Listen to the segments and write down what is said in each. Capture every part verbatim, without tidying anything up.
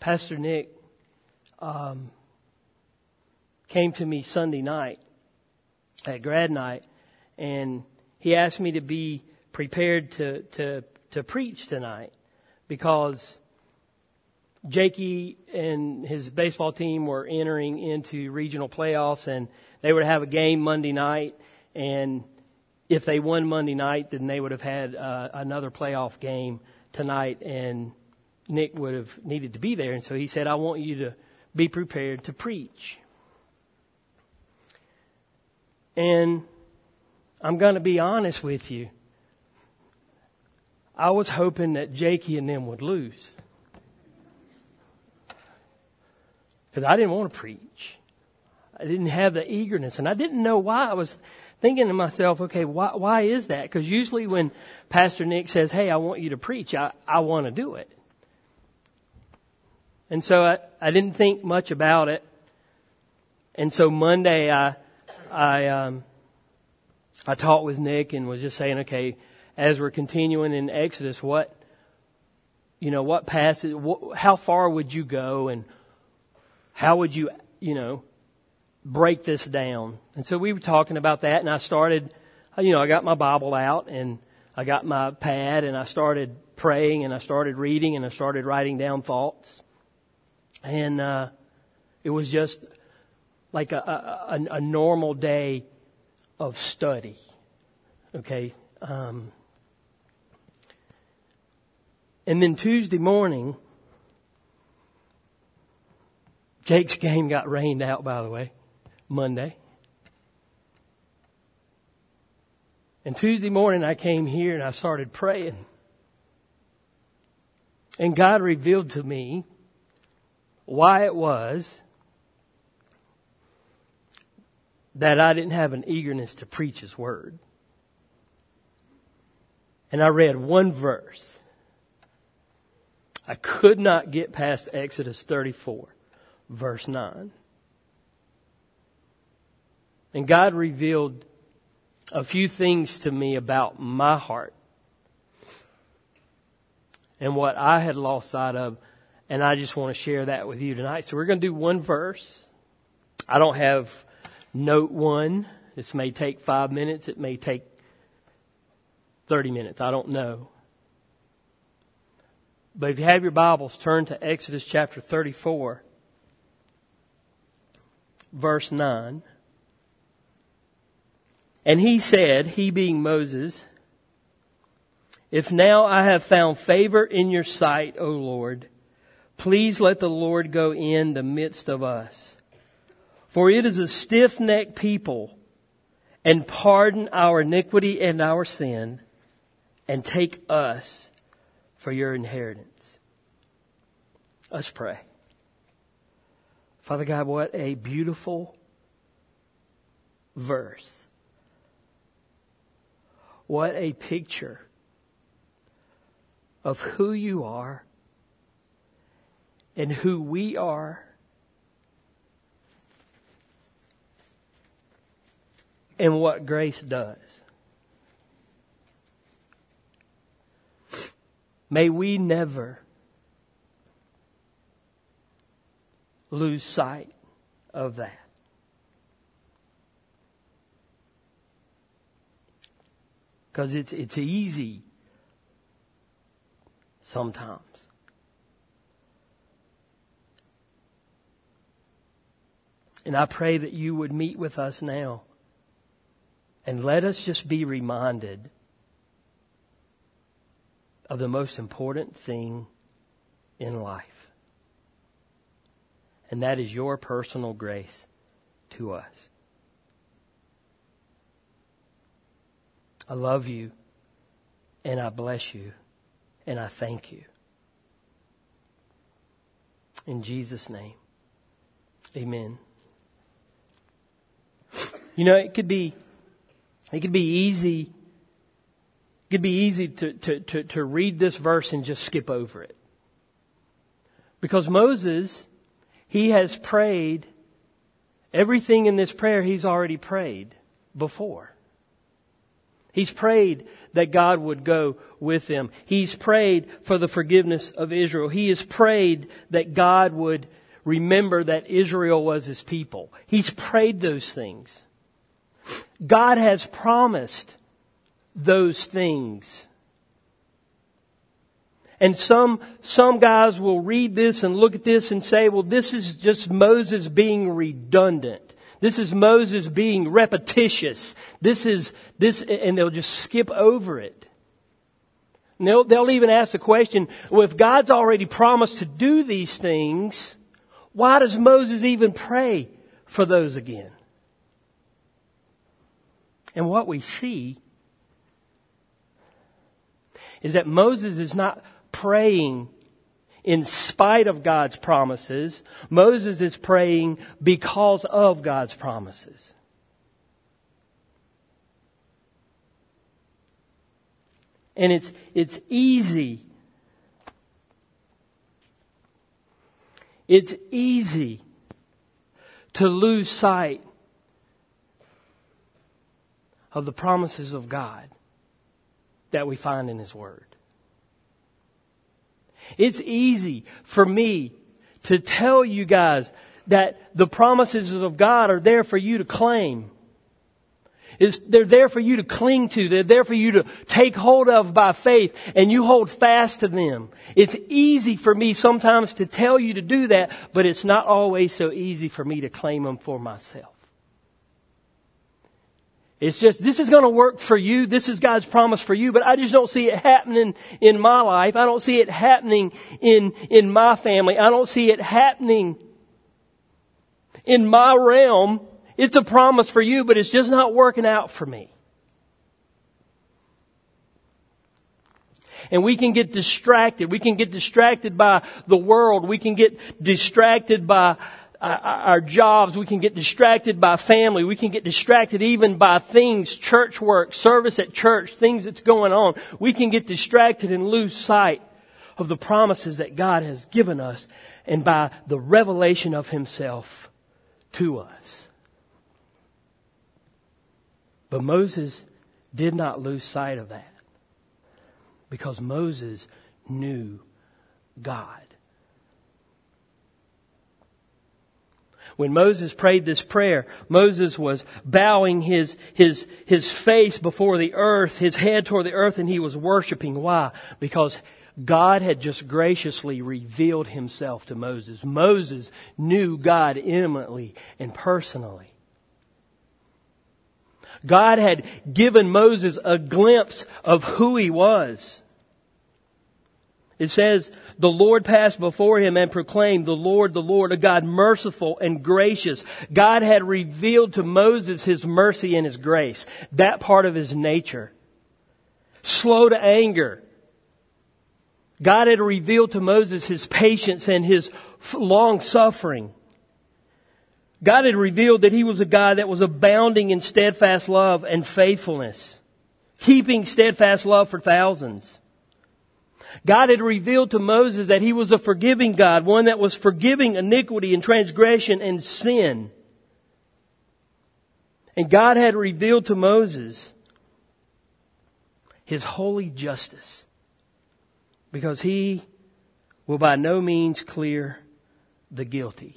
Pastor Nick um, came to me Sunday night at grad night, and he asked me to be prepared to to to preach tonight because Jakey and his baseball team were entering into regional playoffs, and they would have a game Monday night, and if they won Monday night, then they would have had uh, another playoff game tonight, and Nick would have needed to be there. And so he said, I want you to be prepared to preach. And I'm going to be honest with you. I was hoping that Jakey and them would lose. Because I didn't want to preach. I didn't have the eagerness, and I didn't know why. I was thinking to myself, okay, why, why is that? Because usually when Pastor Nick says, hey, I want you to preach, I, I want to do it. And so I, I didn't think much about it. And so Monday I I um, I talked with Nick and was just saying, okay, as we're continuing in Exodus, what, you know, what passage, what, how far would you go, and how would you, you know, break this down? And so we were talking about that, and I started, you know, I got my Bible out, and I got my pad, and I started praying, and I started reading, and I started writing down thoughts. And uh, it was just like a, a, a normal day of study. Okay. Um, and then Tuesday morning, Jake's game got rained out, by the way, Monday. And Tuesday morning I came here and I started praying. And God revealed to me why it was that I didn't have an eagerness to preach His Word. And I read one verse. I could not get past Exodus thirty-four, verse nine. And God revealed a few things to me about my heart and what I had lost sight of. And I just want to share that with you tonight. So we're going to do one verse. I don't have note one. This may take five minutes. It may take thirty minutes. I don't know. But if you have your Bibles, turn to Exodus chapter thirty-four, verse nine. And he said, he being Moses, if now I have found favor in your sight, O Lord, please let the Lord go in the midst of us. For it is a stiff-necked people, and pardon our iniquity and our sin, and take us for your inheritance. Let's pray. Father God, what a beautiful verse. What a picture of who you are and who we are, and what grace does. May we never lose sight of that. Because it's it's easy sometimes. And I pray that you would meet with us now and let us just be reminded of the most important thing in life. And that is your personal grace to us. I love you, and I bless you, and I thank you. In Jesus' name, amen. You know, it could be, it could be easy, it could be easy to, to, to, to read this verse and just skip over it. Because Moses, he has prayed everything in this prayer he's already prayed before. He's prayed that God would go with them. He's prayed for the forgiveness of Israel. He has prayed that God would remember that Israel was His people. He's prayed those things. God has promised those things. And some, some guys will read this and look at this and say, well, this is just Moses being redundant. This is Moses being repetitious. This is, this, and they'll just skip over it. And they'll, they'll even ask the question, well, if God's already promised to do these things, why does Moses even pray for those again? And what we see is that Moses is not praying in spite of God's promises. Moses is praying because of God's promises. And it's, it's easy. It's easy to lose sight of the promises of God that we find in His Word. It's easy for me to tell you guys that the promises of God are there for you to claim. It's, they're there for you to cling to. They're there for you to take hold of by faith, and you hold fast to them. It's easy for me sometimes to tell you to do that, but it's not always so easy for me to claim them for myself. It's just, this is going to work for you. This is God's promise for you, but I just don't see it happening in my life. I don't see it happening in, in my family. I don't see it happening in my realm. It's a promise for you, but it's just not working out for me. And we can get distracted. We can get distracted by the world. We can get distracted by our jobs. We can get distracted by family. We can get distracted even by things, church work, service at church, things that's going on. We can get distracted and lose sight of the promises that God has given us and by the revelation of Himself to us. But Moses did not lose sight of that because Moses knew God. When Moses prayed this prayer, Moses was bowing his, his, his face before the earth, his head toward the earth, and he was worshiping. Why? Because God had just graciously revealed Himself to Moses. Moses knew God intimately and personally. God had given Moses a glimpse of who He was. It says, the Lord passed before him and proclaimed, the Lord, the Lord, a God merciful and gracious. God had revealed to Moses His mercy and His grace. That part of His nature. Slow to anger. God had revealed to Moses His patience and His long suffering. God had revealed that He was a God that was abounding in steadfast love and faithfulness, keeping steadfast love for thousands. God had revealed to Moses that He was a forgiving God, one that was forgiving iniquity and transgression and sin. And God had revealed to Moses His holy justice, because He will by no means clear the guilty.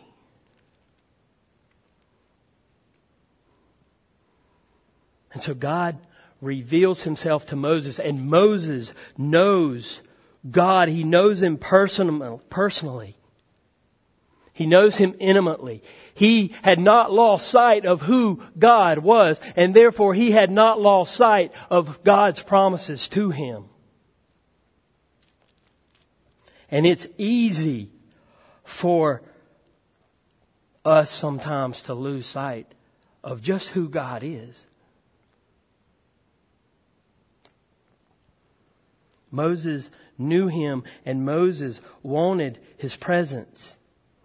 And so God reveals Himself to Moses, and Moses knows God. He knows Him personally. He knows Him intimately. He had not lost sight of who God was, and therefore he had not lost sight of God's promises to him. And it's easy for us sometimes to lose sight of just who God is. Moses knew Him, and Moses wanted His presence.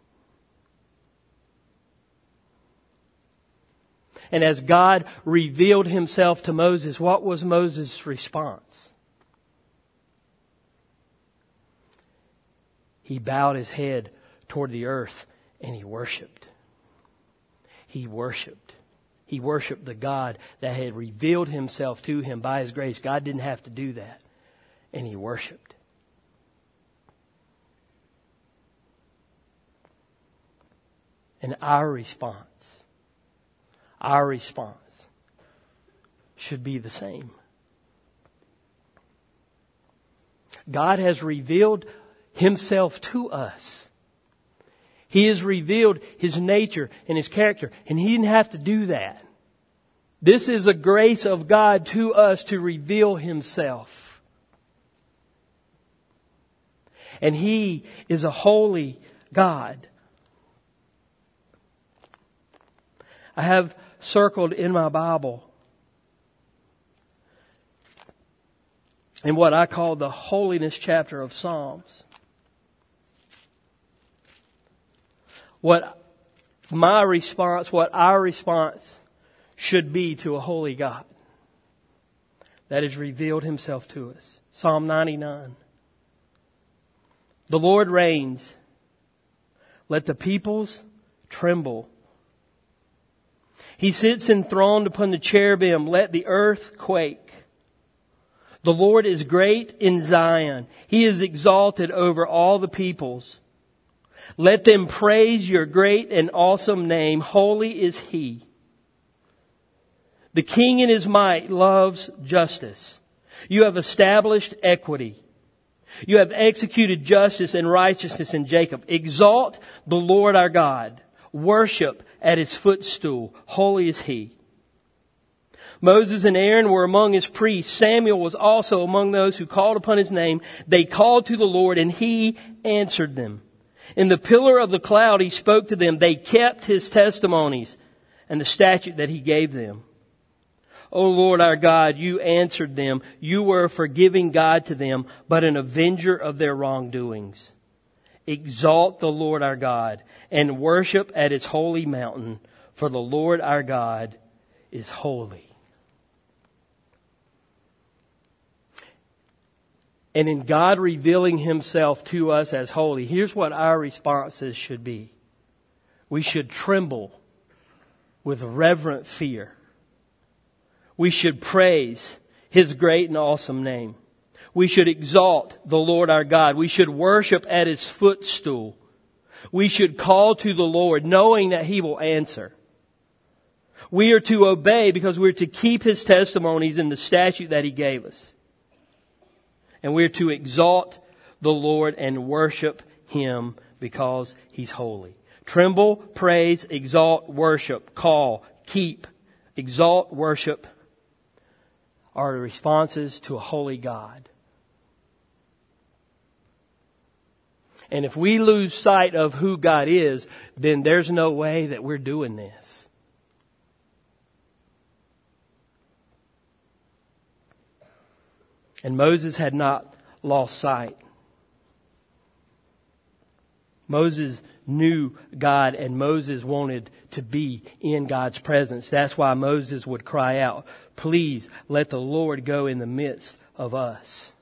And as God revealed Himself to Moses, what was Moses' response? He bowed his head toward the earth and he worshiped. He worshiped. He worshiped the God that had revealed himself to him by his grace. God didn't have to do that. And he worshiped. And our response, our response should be the same. God has revealed himself to us. He has revealed his nature and his character, and he didn't have to do that. This is a grace of God to us to reveal himself. And he is a holy God. I have circled in my Bible in what I call the holiness chapter of Psalms. What my response, what our response should be to a holy God that has revealed himself to us. Psalm ninety-nine. The Lord reigns. Let the peoples tremble. He sits enthroned upon the cherubim. Let the earth quake. The Lord is great in Zion. He is exalted over all the peoples. Let them praise your great and awesome name. Holy is he. The King in his might loves justice. You have established equity. You have executed justice and righteousness in Jacob. Exalt the Lord our God. Worship at his footstool. Holy is he. Moses and Aaron were among his priests. Samuel was also among those who called upon his name. They called to the Lord and he answered them. In the pillar of the cloud he spoke to them. They kept his testimonies and the statute that he gave them. O Lord our God, you answered them. You were a forgiving God to them, but an avenger of their wrongdoings. Exalt the Lord our God and worship at his holy mountain, for the Lord our God is holy. And in God revealing himself to us as holy, here's what our responses should be. We should tremble with reverent fear. We should praise his great and awesome name. We should exalt the Lord our God. We should worship at his footstool. We should call to the Lord knowing that he will answer. We are to obey because we're to keep his testimonies in the statute that he gave us. And we're to exalt the Lord and worship him because he's holy. Tremble, praise, exalt, worship, call, keep, exalt, worship are the responses to a holy God. And if we lose sight of who God is, then there's no way that we're doing this. And Moses had not lost sight. Moses knew God and Moses wanted to be in God's presence. That's why Moses would cry out, please let the Lord go in the midst of us.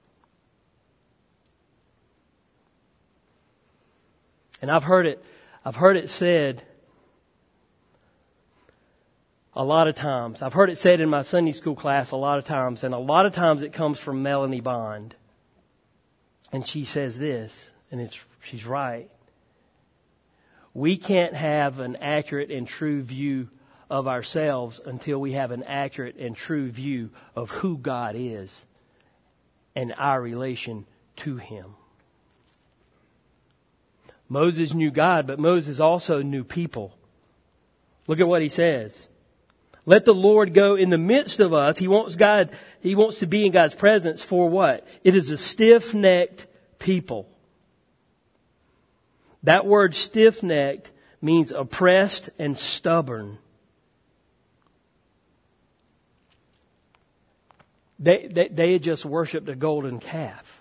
And I've heard it, I've heard it said a lot of times. I've heard it said in my Sunday school class a lot of times, and a lot of times it comes from Melanie Bond. And she says this, and it's she's right. We can't have an accurate and true view of ourselves until we have an accurate and true view of who God is and our relation to him. Moses knew God, but Moses also knew people. Look at what he says. Let the Lord go in the midst of us. He wants God, he wants to be in God's presence for what? It is a stiff-necked people. That word stiff-necked means oppressed and stubborn. They, they, they had just worshipped a golden calf.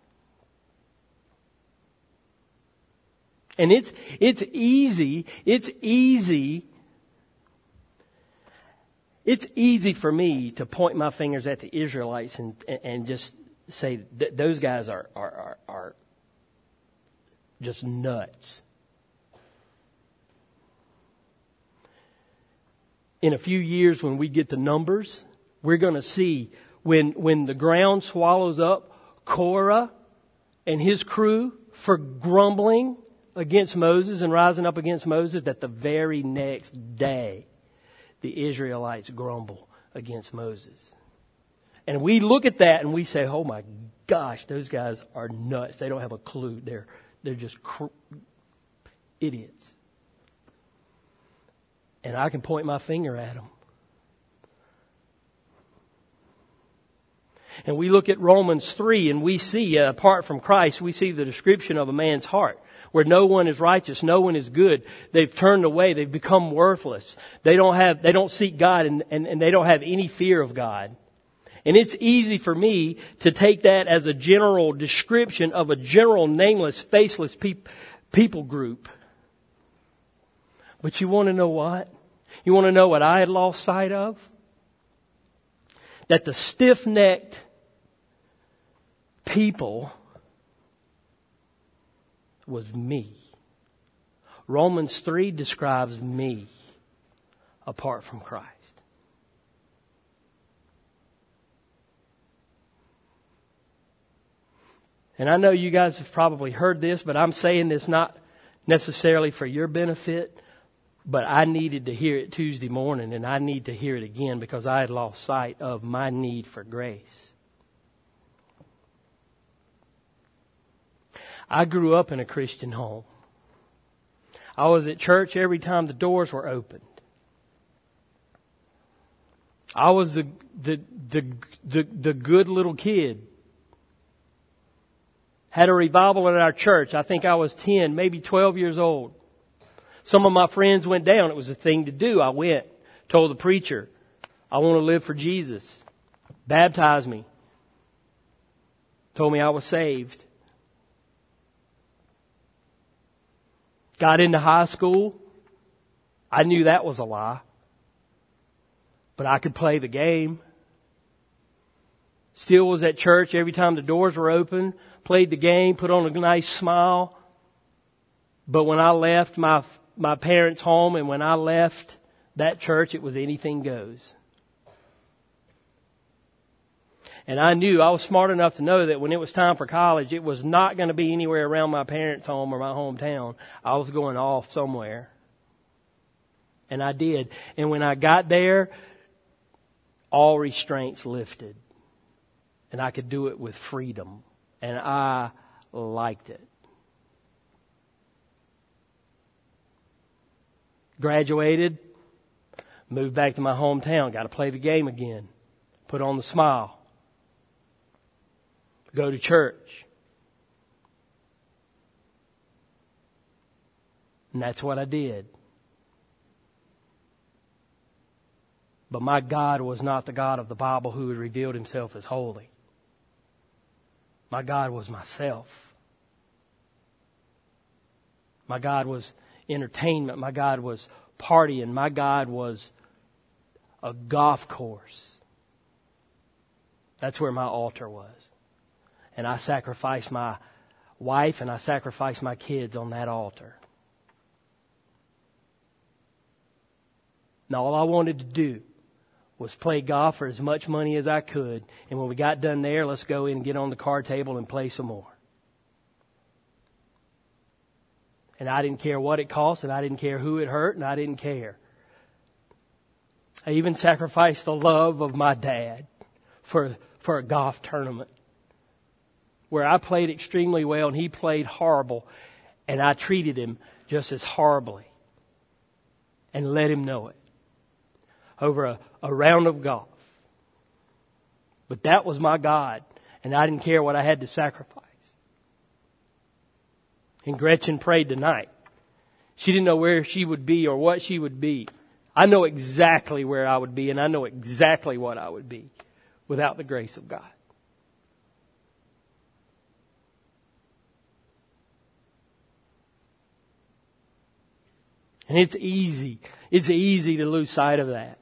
And it's, it's easy, it's easy, it's easy for me to point my fingers at the Israelites and, and just say that those guys are, are, are, are just nuts. in a few years when we get the numbers, we're going to see when, when the ground swallows up Korah and his crew for grumbling against Moses and rising up against Moses, that the very next day the Israelites grumble against Moses. And we look at that and we say, oh my gosh, those guys are nuts. They don't have a clue. They're, they're just cr- idiots. And I can point my finger at them. And we look at Romans three and we see, uh, apart from Christ, we see the description of a man's heart, where no one is righteous, no one is good. They've turned away, they've become worthless. They don't have, they don't seek God, and, and, and they don't have any fear of God. And it's easy for me to take that as a general description of a general nameless, faceless peop, people group. But you want to know what? You want to know what I had lost sight of? That the stiff-necked people was me. Romans three describes me apart from Christ. And I know you guys have probably heard this, but I'm saying this not necessarily for your benefit, but I needed to hear it Tuesday morning, and I need to hear it again because I had lost sight of my need for grace. I grew up in a Christian home. I was at church every time the doors were opened. I was the the the the, the good little kid. Had a revival at our church. I think I was ten, maybe twelve years old. Some of my friends went down. It was a thing to do. I went, told the preacher, I want to live for Jesus. Baptized me. Told me I was saved. Got into high school. I knew that was a lie. But I could play the game. Still was at church every time the doors were open. Played the game, put on a nice smile. But when I left my my parents' home and when I left that church, it was anything goes. And I knew, I was smart enough to know that when it was time for college, it was not going to be anywhere around my parents' home or my hometown. I was going off somewhere. And I did. And when I got there, all restraints lifted. And I could do it with freedom. And I liked it. Graduated, moved back to my hometown, got to play the game again, put on the smile, go to church. And that's what I did. But my God was not the God of the Bible who had revealed himself as holy. My God was myself. My God was entertainment. My God was partying. My God was a golf course. That's where my altar was. And I sacrificed my wife and I sacrificed my kids on that altar. And all I wanted to do was play golf for as much money as I could. And when we got done there, let's go in and get on the card table and play some more. And I didn't care what it cost, and I didn't care who it hurt, and I didn't care. I even sacrificed the love of my dad for, for a golf tournament where I played extremely well and he played horrible, and I treated him just as horribly and let him know it over a, a round of golf. But that was my God, and I didn't care what I had to sacrifice. And Gretchen prayed tonight. She didn't know where she would be or what she would be. I know exactly where I would be, and I know exactly what I would be without the grace of God. And it's easy. It's easy to lose sight of that.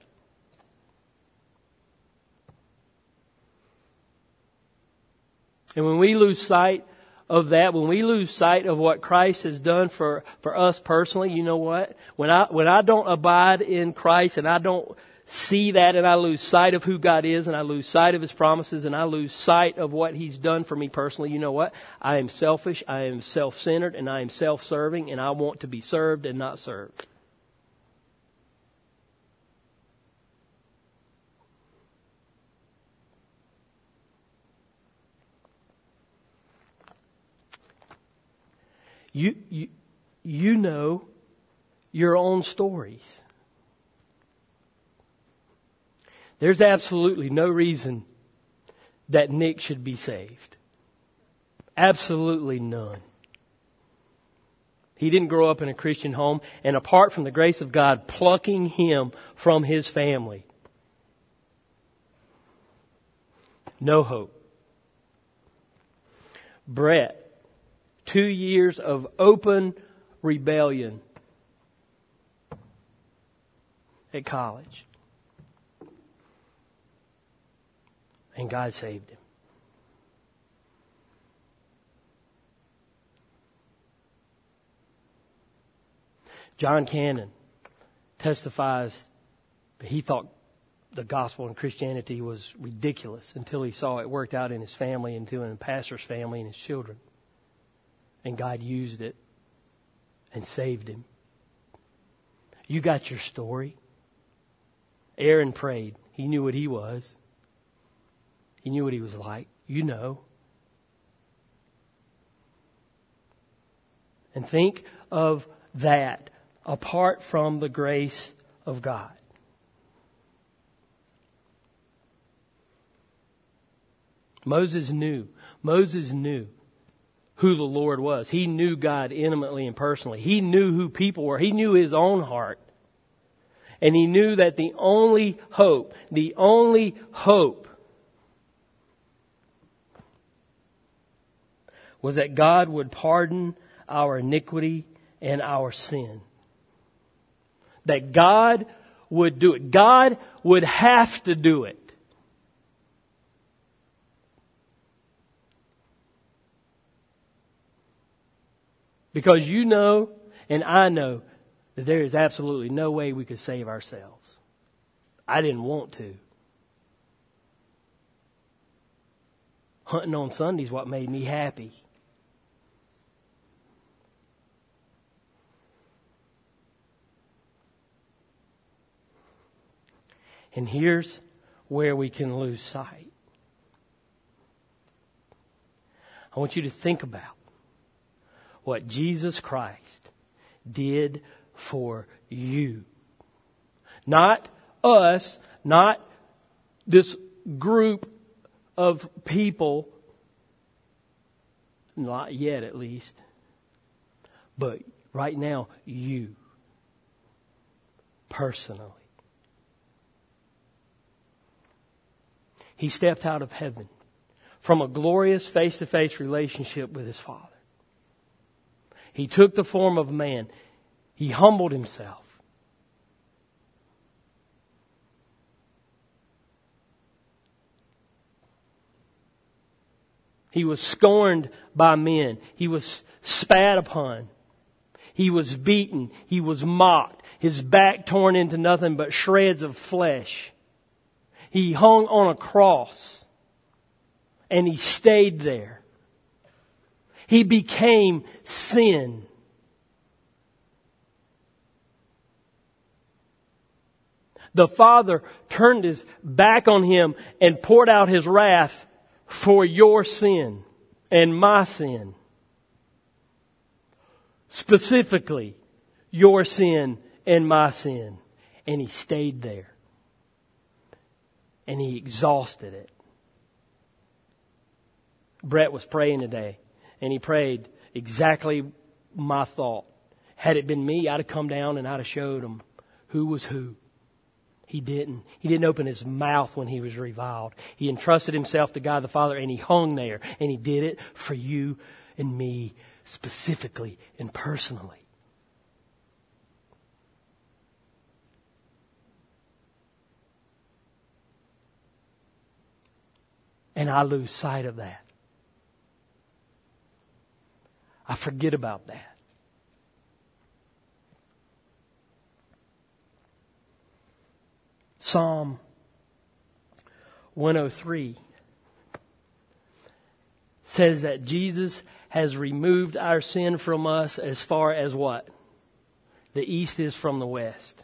And when we lose sight of that, when we lose sight of what Christ has done for, for us personally, you know what? When I, when I don't abide in Christ and I don't see that and I lose sight of who God is and I lose sight of His promises and I lose sight of what He's done for me personally, you know what? I am selfish, I am self-centered, and I am self-serving, and I want to be served and not served. You, you, you know your own stories. There's absolutely no reason that Nick should be saved. Absolutely none. He didn't grow up in a Christian home, and apart from the grace of God plucking him from his family, no hope. Brett, two years of open rebellion at college. And God saved him. John Cannon testifies that he thought the gospel and Christianity was ridiculous until he saw it worked out in his family, until in the pastor's family and his children. And God used it and saved him. You got your story. Aaron prayed. He knew what he was. He knew what he was like. You know. And think of that apart from the grace of God. Moses knew. Moses knew who the Lord was. He knew God intimately and personally. He knew who people were. He knew his own heart. And he knew that the only hope, the only hope was that God would pardon our iniquity and our sin. That God would do it. God would have to do it. Because you know, and I know, that there is absolutely no way we could save ourselves. I didn't want to. Hunting on Sunday is what made me happy. And here's where we can lose sight. I want you to think about what Jesus Christ did for you. Not us, not this group of people, not yet at least, but right now, you, personally. He stepped out of heaven from a glorious face-to-face relationship with His Father. He took the form of man. He humbled Himself. He was scorned by men. He was spat upon. He was beaten. He was mocked. His back torn into nothing but shreds of flesh. He hung on a cross. And He stayed there. He became sin. The Father turned His back on Him and poured out His wrath for your sin and my sin. Specifically, your sin and my sin. And He stayed there. And He exhausted it. Brett was praying today. And he prayed exactly my thought. Had it been me, I'd have come down and I'd have showed him who was who. He didn't. He didn't open his mouth when he was reviled. He entrusted himself to God the Father, and he hung there. And he did it for you and me specifically and personally. And I lose sight of that. I forget about that. Psalm one oh three says that Jesus has removed our sin from us as far as what? The east is from the west.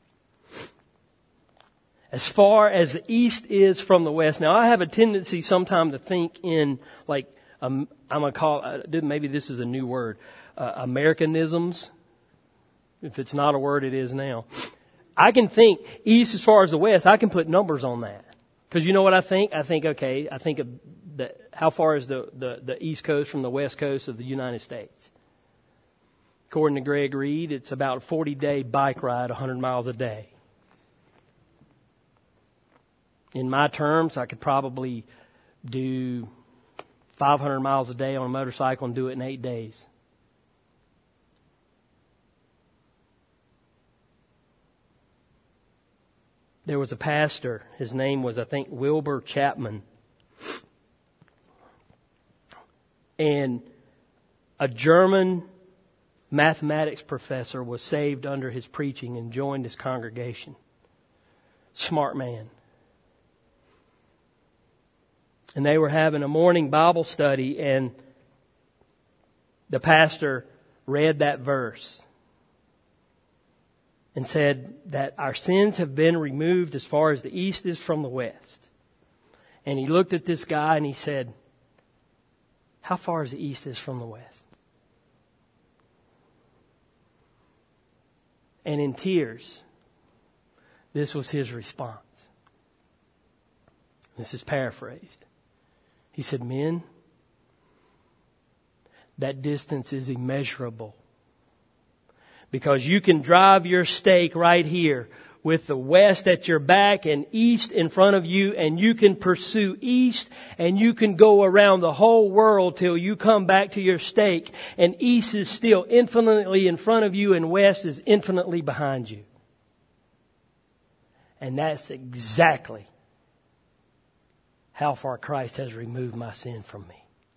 As far as the east is from the west. Now, I have a tendency sometimes to think in, like, um, I'm going to call, uh, maybe this is a new word, uh, Americanisms. If it's not a word, it is now. I can think east as far as the west. I can put numbers on that. Because you know what I think? I think, okay, I think of the, how far is the, the, the east coast from the west coast of the United States? According to Greg Reed, it's about a forty-day bike ride, one hundred miles a day. In my terms, I could probably do five hundred miles a day on a motorcycle and do it in eight days. There was a pastor, his name was, I think, Wilbur Chapman. And a German mathematics professor was saved under his preaching and joined his congregation. Smart man. And they were having a morning Bible study, and the pastor read that verse and said that our sins have been removed as far as the east is from the west. And he looked at this guy and he said, how far is the east is from the west? And in tears, this was his response. This is paraphrased. He said, men, that distance is immeasurable. Because you can drive your stake right here with the west at your back and east in front of you, and you can pursue east, and you can go around the whole world till you come back to your stake, and east is still infinitely in front of you and west is infinitely behind you. And that's exactly how far Christ has removed my sin from me.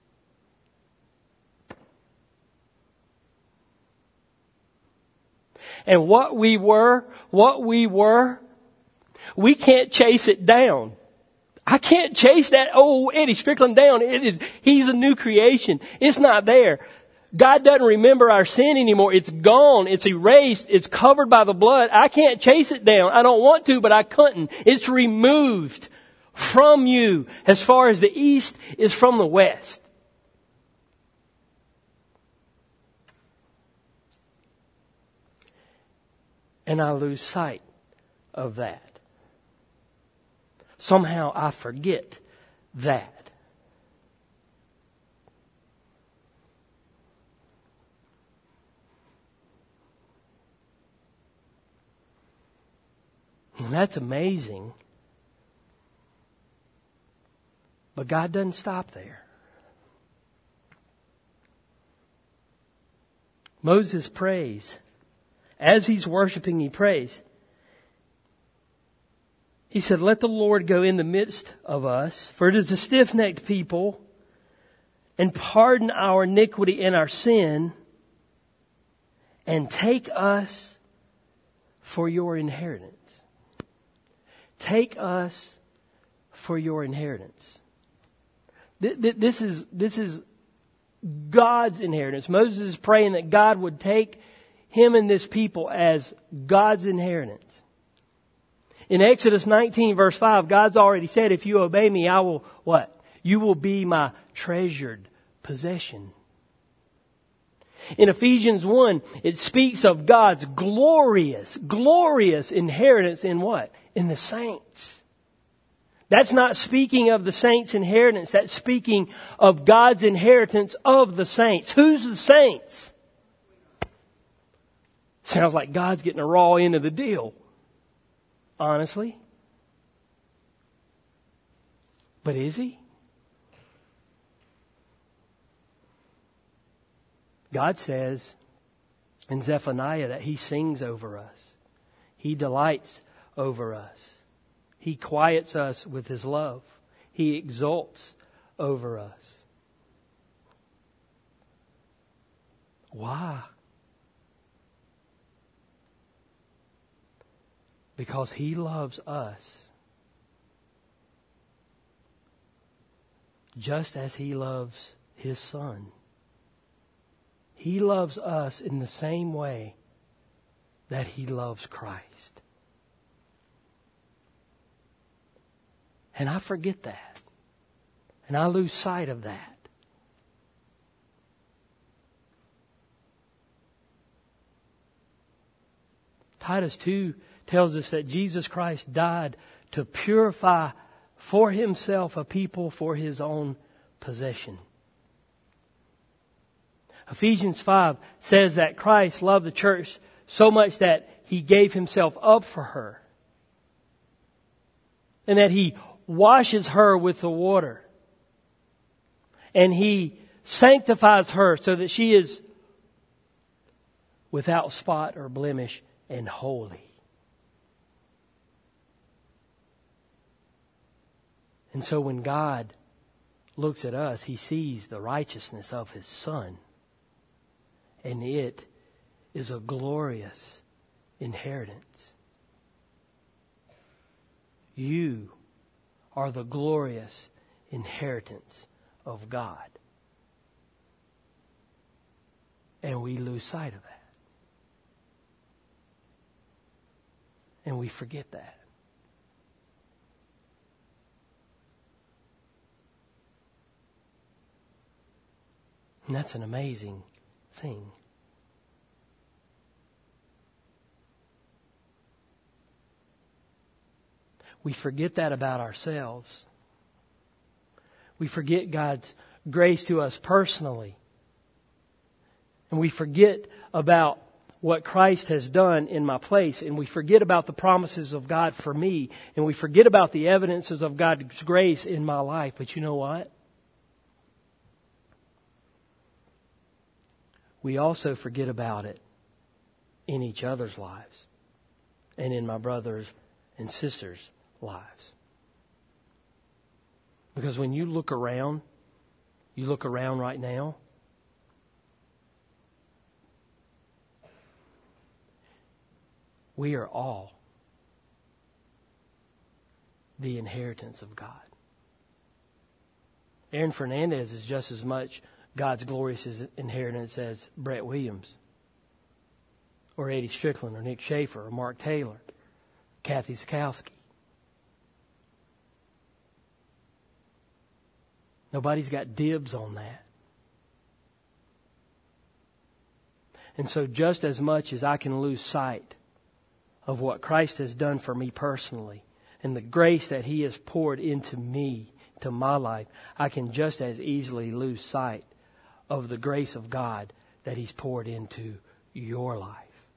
And what we were, what we were, we can't chase it down. I can't chase that old Eddie Strickland down. It is, he's a new creation. It's not there. God doesn't remember our sin anymore. It's gone. It's erased. It's covered by the blood. I can't chase it down. I don't want to, but I couldn't. It's removed from you as far as the east is from the west. And I lose sight of that. Somehow I forget that. And that's amazing. But God doesn't stop there. Moses prays. As he's worshiping, he prays. He said, let the Lord go in the midst of us, for it is a stiff-necked people, and pardon our iniquity and our sin, and take us for your inheritance. Take us for your inheritance. This is, this is God's inheritance. Moses is praying that God would take him and this people as God's inheritance. In Exodus nineteen verse five, God's already said, if you obey me, I will, what? You will be my treasured possession. In Ephesians one, it speaks of God's glorious, glorious inheritance in what? In the saints. That's not speaking of the saints' inheritance. That's speaking of God's inheritance of the saints. Who's the saints? Sounds like God's getting a raw end of the deal. Honestly. But is he? God says in Zephaniah that he sings over us. He delights over us. He quiets us with his love. He exults over us. Why? Because He loves us just as He loves His Son. He loves us in the same way that He loves Christ. And I forget that. And I lose sight of that. Titus two tells us that Jesus Christ died to purify for Himself a people for His own possession. Ephesians five says that Christ loved the church so much that He gave Himself up for her. And that He washes her with the water. And He sanctifies her so that she is without spot or blemish and holy. And so when God looks at us, He sees the righteousness of His Son. And it is a glorious inheritance. You are the glorious inheritance of God. And we lose sight of that. And we forget that. And that's an amazing thing. We forget that about ourselves. We forget God's grace to us personally. And we forget about what Christ has done in my place. And we forget about the promises of God for me. And we forget about the evidences of God's grace in my life. But you know what? We also forget about it in each other's lives. And in my brothers and sisters' lives. Because when you look around, you look around right now, we are all the inheritance of God. Aaron Fernandez is just as much God's glorious inheritance as Brett Williams, or Eddie Strickland, or Nick Schaefer, or Mark Taylor, Kathy Sikowski. Nobody's got dibs on that. And so just as much as I can lose sight of what Christ has done for me personally and the grace that He has poured into me, to my life, I can just as easily lose sight of the grace of God that He's poured into your life.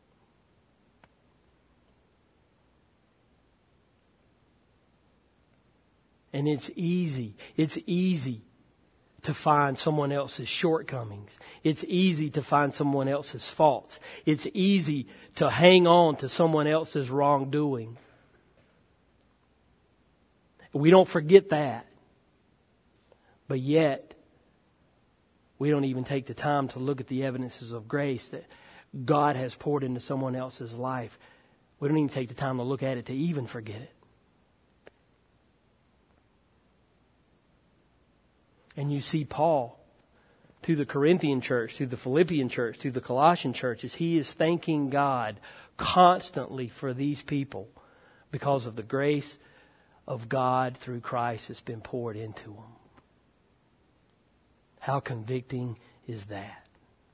And it's easy. It's easy to find someone else's shortcomings. It's easy to find someone else's faults. It's easy to hang on to someone else's wrongdoing. We don't forget that. But yet, we don't even take the time to look at the evidences of grace that God has poured into someone else's life. We don't even take the time to look at it to even forget it. And you see Paul, to the Corinthian church, to the Philippian church, to the Colossian churches, he is thanking God constantly for these people because of the grace of God through Christ that's been poured into them. How convicting is that?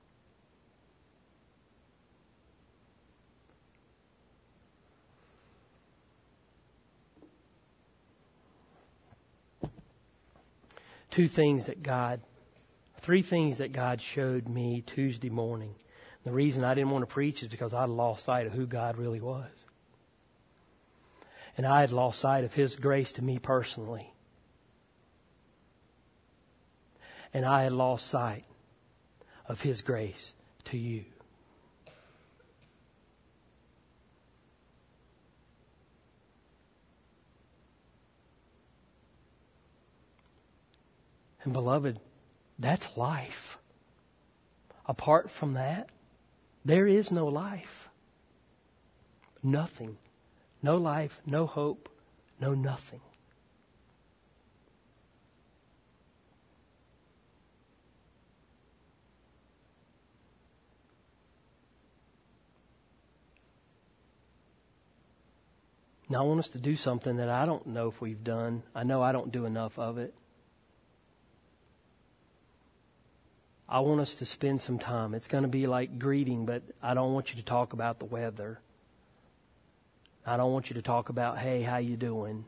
Two things that God, three things that God showed me Tuesday morning. The reason I didn't want to preach is because I had lost sight of who God really was. And I had lost sight of His grace to me personally. And I had lost sight of His grace to you. And beloved, that's life. apart from that, there is no life. Nothing. No life, no hope, no nothing. Now I want us to do something that I don't know if we've done. I know I don't do enough of it. I want us to spend some time. It's going to be like greeting, but I don't want you to talk about the weather. I don't want you to talk about, hey, how you doing?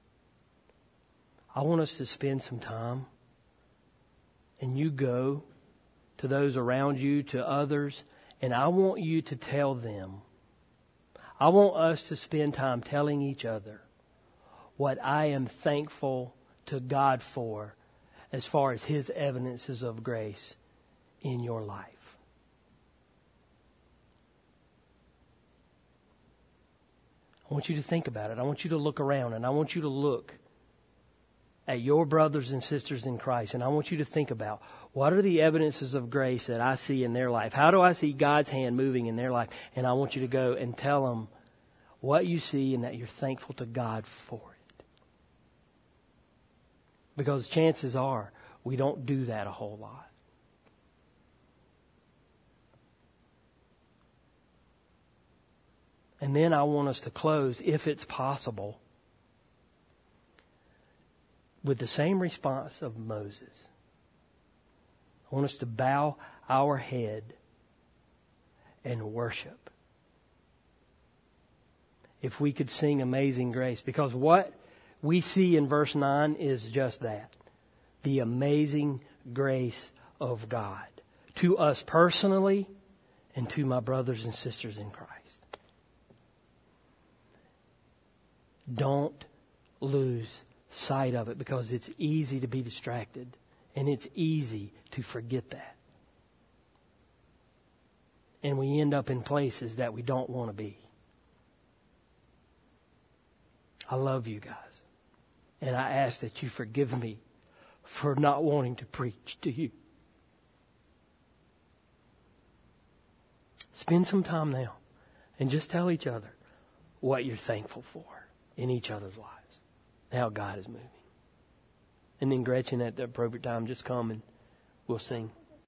I want us to spend some time, and you go to those around you, to others, and I want you to tell them. I want us to spend time telling each other what I am thankful to God for as far as His evidences of grace in your life. I want you to think about it. I want you to look around, and I want you to look at your brothers and sisters in Christ, and I want you to think about, what are the evidences of grace that I see in their life? How do I see God's hand moving in their life? And I want you to go and tell them what you see and that you're thankful to God for it. Because chances are we don't do that a whole lot. And then I want us to close, if it's possible, with the same response of Moses. I want us to bow our head and worship. If we could sing Amazing Grace. Because what we see in verse nine is just that. The amazing grace of God. To us personally and to my brothers and sisters in Christ. Don't lose sight of it, because it's easy to be distracted and it's easy to forget that. And we end up in places that we don't want to be. I love you guys. And I ask that you forgive me for not wanting to preach to you. Spend some time now and just tell each other what you're thankful for in each other's lives. How God is moving. And then Gretchen, at the appropriate time, just come and we'll sing.